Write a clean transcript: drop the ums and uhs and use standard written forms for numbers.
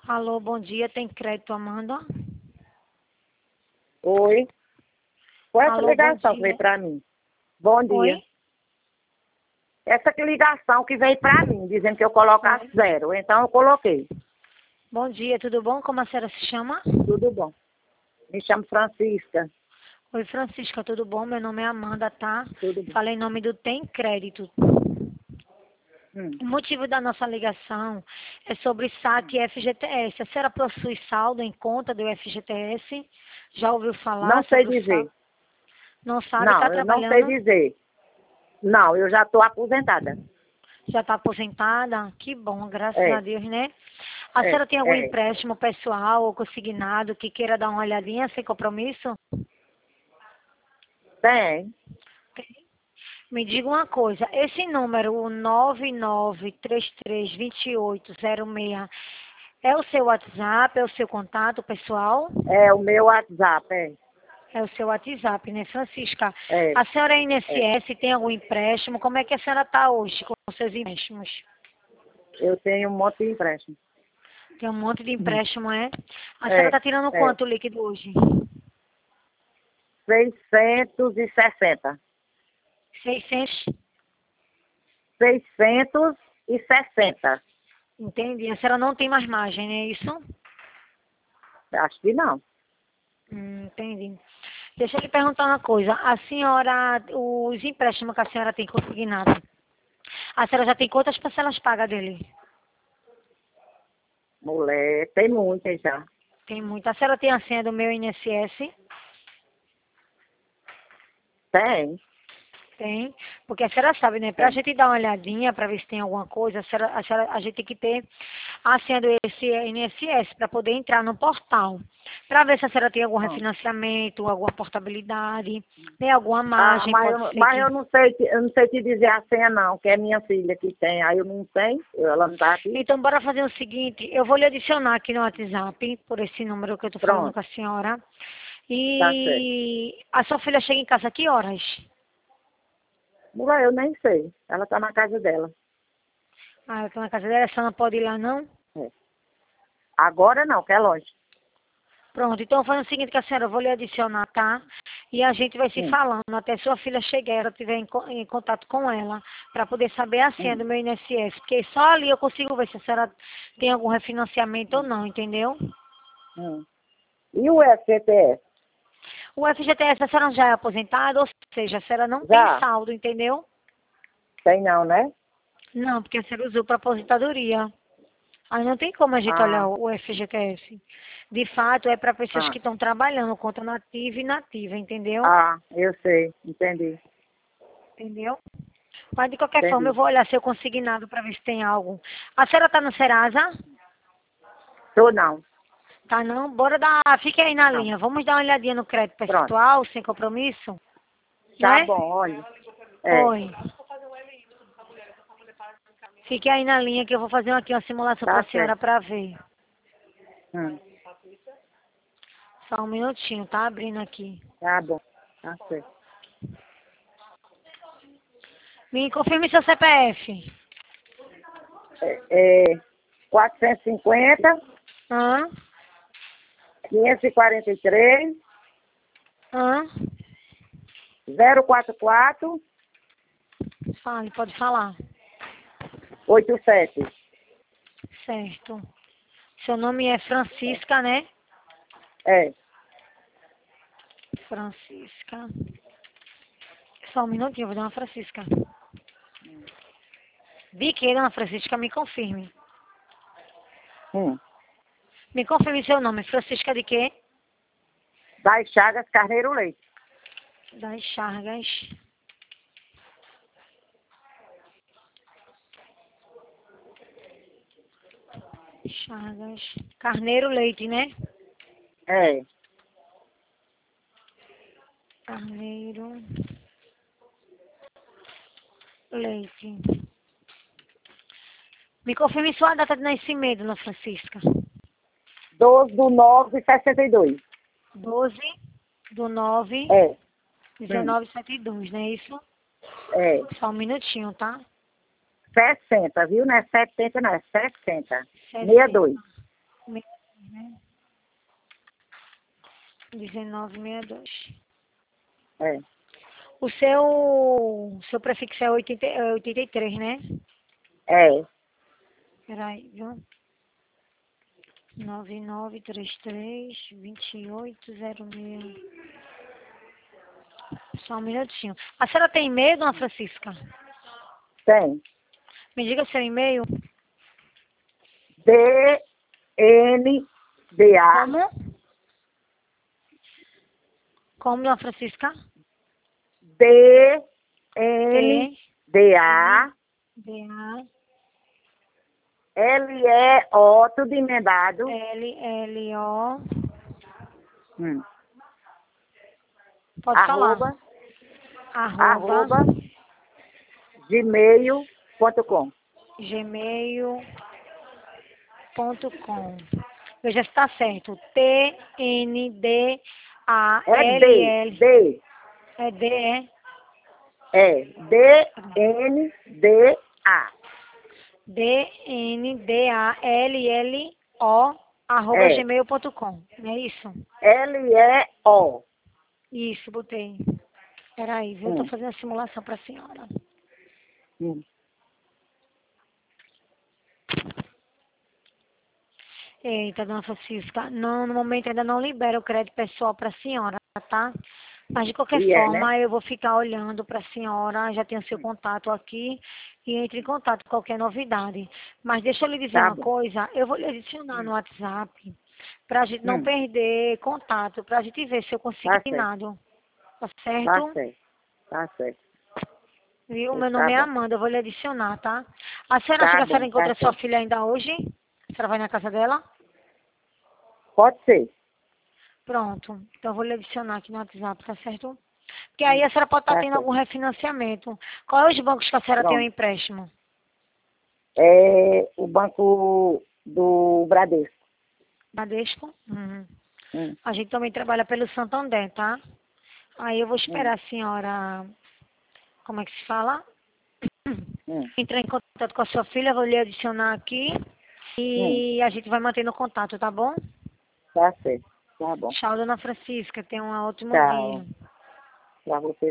Alô, bom dia. Tem crédito, Amanda? Oi. Qual é essa Alô, bom ligação que dia. veio para mim? Bom Oi? dia. Essa ligação que veio para mim, dizendo que eu colocasse zero. Então eu coloquei. Bom dia, tudo bom? Como a senhora se chama? Tudo bom. Me chamo Francisca. Oi, Francisca, tudo bom? Meu nome é Amanda, tá? Tudo bom. Falei em nome do Tem Crédito. Hum. O motivo da nossa ligação é sobre saque FGTS. A senhora possui saldo em conta do FGTS? Já ouviu falar Não sei sobre o dizer. saque? Não sabe? Está Não, eu não sei trabalhando? dizer. Não, eu já estou aposentada. Já está aposentada? Que bom, graças a É, Deus, né? A é, senhora tem algum é. empréstimo pessoal ou consignado que queira dar uma olhadinha sem compromisso? Tem. Me diga uma coisa, esse número, o 99332806, é o seu WhatsApp, é o seu contato pessoal? É o meu WhatsApp, é. É o seu WhatsApp, né, Francisca? É, A senhora é é. INSS, tem algum empréstimo? Como é que a senhora está hoje com os seus empréstimos? Eu tenho um monte de empréstimo. Tem um monte de empréstimo, é? A senhora É, está tirando é. quanto líquido hoje? 660. 600. 660. Entendi. A senhora não tem mais margem, né? Isso? Acho que não. Entendi. Deixa eu lhe perguntar uma coisa. A senhora, os empréstimos que a senhora tem consignado, a senhora já tem quantas parcelas pagas dele? Mulher, tem muitas já. Tem muita. A senhora tem a senha do meu INSS? Tem. Tem. Porque a senhora sabe, né? Pra Tem. gente dar uma olhadinha pra ver se tem alguma coisa, a gente tem que ter a senha do esse INSS para poder entrar no portal. Pra ver se a senhora tem algum Ah, refinanciamento, alguma portabilidade, tem alguma Ah, margem, pode ser mas que. eu não sei te dizer a senha não, que é minha filha que tem. Aí eu não tenho, ela não tá aqui. Então, bora fazer o seguinte, eu vou lhe adicionar aqui no WhatsApp, por esse número que eu estou falando Pronto, com a senhora. tá certo. E a sua filha chega em casa a que horas? Mulher, eu nem sei. Ela tá na casa dela. Ah, eu estou na casa dela, a senhora não pode ir lá, não? É. Agora não, que é longe. Pronto, então faz o seguinte, que a senhora, eu vou lhe adicionar, tá? E a gente vai se Hum, falando até sua filha chegar, ela estiver em contato com ela, para poder saber a senha hum, do meu INSS, porque só ali eu consigo ver se a senhora tem algum refinanciamento ou não, entendeu? hum. E o FGTS? O FGTS, a senhora já é aposentada, ou seja, a senhora não tem Já? saldo, entendeu? Tem não, né? Não, porque a senhora usou para aposentadoria. Aí não tem como a gente olhar Ah, o FGTS. De fato, é para pessoas ah, que estão trabalhando, conta nativa e inativa, entendeu? eu sei, entendi, Entendeu? Mas de qualquer forma, eu entendi. vou olhar seu consignado para ver se tem algo. A senhora está no Serasa? Tô não, Tá não? Bora dar. Fique aí na não. linha. Vamos dar uma olhadinha no crédito Pronto, pessoal, sem compromisso? tá Né? bom, olha. É, Oi. Fique aí na linha que eu vou fazer aqui uma simulação para tá a senhora certo. para ver. Hum, Só um minutinho, tá abrindo aqui. tá bom, tá certo. Me confirme seu CPF. É 450, Hã? 543, Hã? 044, Fale, pode falar. 87. Certo. Seu nome é Francisca, né? É, Francisca. Só um minutinho, eu vou dar uma Francisca. Vi que dona Francisca, me confirme. hum. Me confirme seu nome. Francisca de quê? Das Chagas Carneiro Leite. Das Chagas. Chagas. Carneiro Leite, né? É, Carneiro Leite. Me confirme sua data de nascimento, dona Francisca. 12/9/62. 12 do 9, É, hum, 1972, não é isso? é. Só um minutinho, tá? 60, viu? Não é 70, não, é 60. 60. 62. né? 1962. É. O seu prefixo é 83, né? É. Peraí, viu? 9933-2806. Só um minutinho. A senhora tem e-mail, dona Francisca? Tem. Me diga seu e-mail. DNDA. Como? Como, dona Francisca? DNDA. D-A. LEO, tudo emendado. L-L-O. Pode Arroba, falar. arroba, gmail.com. gmail.com. Veja se está certo. T-N-D-A-L-L. D. É D, é? É. DNDA. D-N-D-A-L-L-O @ É. gmail.com. Não é isso? LEO. Isso, botei. Peraí, viu? Estou fazendo a simulação para a senhora. Eita, dona Francisca, não, no momento ainda não libera o crédito pessoal para a senhora, tá? Mas de qualquer forma, né? eu vou ficar olhando para a senhora, já tenho seu contato aqui e entre em contato com qualquer novidade. Mas deixa eu lhe dizer Tá uma bom. coisa, eu vou lhe adicionar no WhatsApp para a gente não perder contato, para a gente ver se eu consigo Tá certo. nada. Tá Tá certo? certo. Tá certo. Viu? Meu Tá nome é bom. Amanda, eu vou lhe adicionar, tá? A senhora acha que Tá a senhora bom. Tá encontra sua certo. filha ainda hoje? A senhora vai na casa dela? Pode ser. Pronto. Então eu vou lhe adicionar aqui no WhatsApp, tá certo? Porque aí a senhora pode estar Tá tendo certo. algum refinanciamento. Qual é os bancos que a senhora tem o Pronto. empréstimo? É o banco do Bradesco. Bradesco? Uhum. Hum, A gente também trabalha pelo Santander, tá? Aí eu vou hum, esperar a senhora, como é que se fala? hum, Entrar em contato com a sua filha, vou lhe adicionar aqui hum. e a gente vai mantendo contato, tá bom? Tá certo. Tá bom. Tchau, dona Francisca. Tenha um ótimo dia. Tchau. Pra você